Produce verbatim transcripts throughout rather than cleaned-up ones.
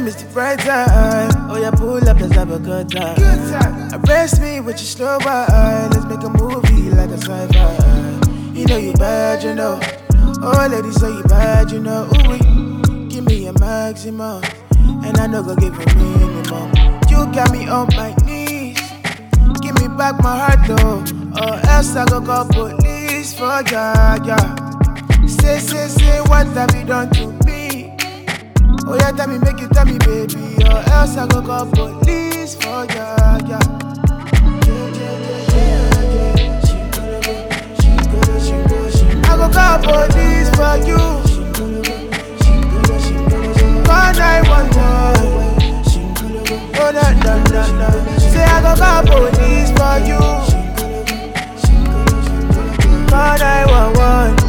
name is the bright time. Oh yeah, pull up, let's have a good time. Good time. Arrest me with your slow wine. Let's make a movie like a sci-fi. You know you bad, you know. Oh ladies say you bad, you know. Ooh, give me a maximum, and I know go give a minimum. You got me on my knees. Give me back my heart though, or else I go call police for ya, yeah. Say, say, say, what have you done to me? Oh yeah, tell me, make you tell me, baby, or else I go call police for ya, yeah. I go call police for you. Call nine one one. Oh no no no no. Say I go call police for you. Call nine one one.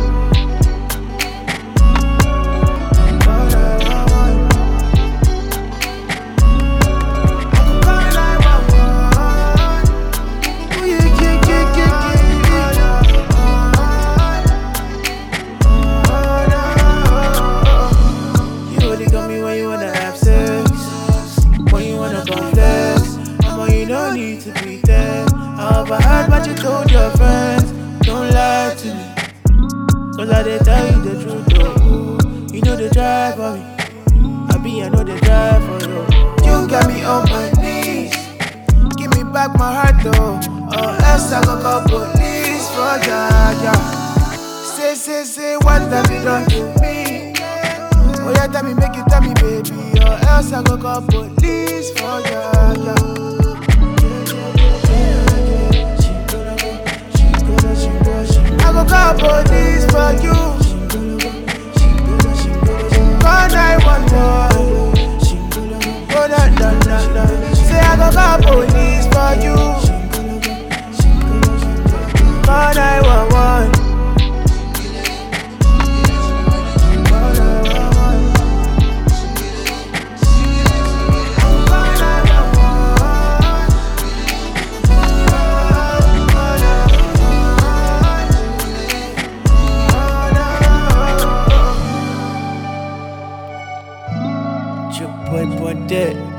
Overheard what you told your friends. Don't lie to me, cause I did tell you the truth though. You know the drive for me, I be I know the drive for you. You got me on my knees. Give me back my heart though, or else I go call police for ya, yeah. Say, say, say, what have you done to me? Oh yeah, tell me, make you tell me, baby, or else I go call police for ya, yeah. I go call police for you. Call nine one one. Oh no no no no. Say I go call police for you. Call nine one one. Boy, boy, dead.